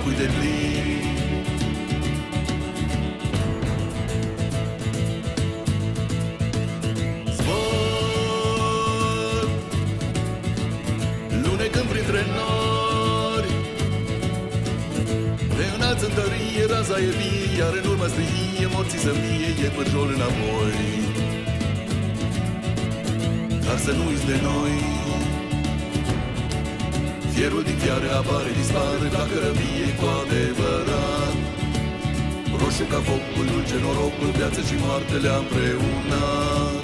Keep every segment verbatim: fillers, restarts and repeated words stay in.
locul de plin. Zbor, lunecând printre nori, pe înalță întărie, raza e vie, iar în urmă strie, morții să vie, e pârjol înapoi. Dar să nu uiți de noi, fierul din fiare apare, dispare, dacă răbie cu adevărat. Roșu ca focul, dulce norocul, viață și moarte le-a împreunat.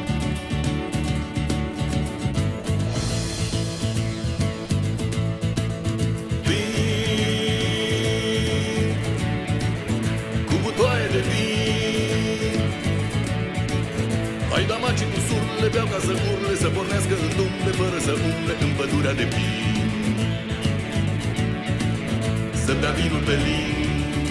Vin cu butoaie de vin, hai damacii cu surle, beau ca să urle, să pornească în dumne, fără să umble în pădurea de pin. Să-mi dea vinul pe lin,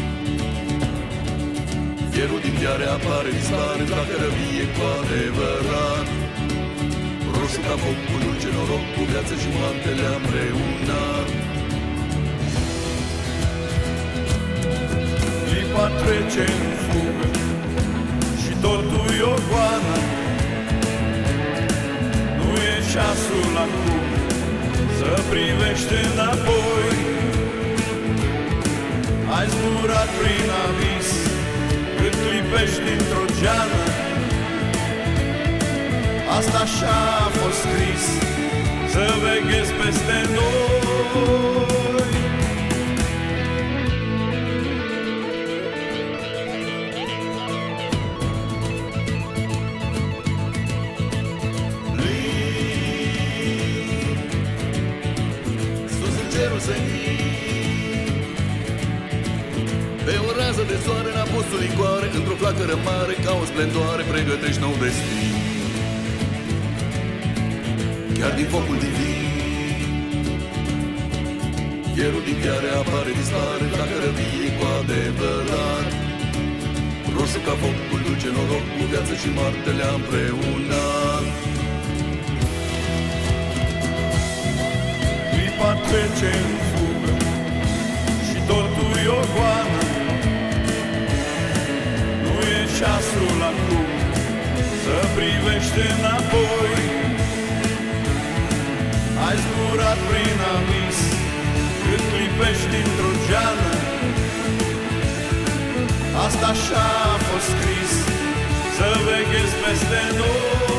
fierul din fiare apare, dispare, dacă răbie cu adevărat. Roșu ca focul, dulce noroc, cu viață și moarte le-a împreunat. Clipa trece în fugă și totul e o goană. Nu e ceasul acum să privește înapoi. Ai zburat prin avis cât clipești dintr-o geană. Asta așa a fost scris, să veghezi peste noi. Lin, sus în cerul senin, pe o rază de soare, în apustul licoare, într-o flacără mare, ca o splendoare, pregătești nou destin. Chiar din focul divin, fierul din fiare apare, dispare, dacă răbie cu adevărat. Roșu ca focul, dulce noroc, cu viață și moarte le-a împreunat. Clipa trece în fugă și totul e o goană. Nu e ceasul acum să privește înapoi. Ai zburat prin avis cât clipești dintr-o geană. Asta așa a fost scris, să veghezi peste noi.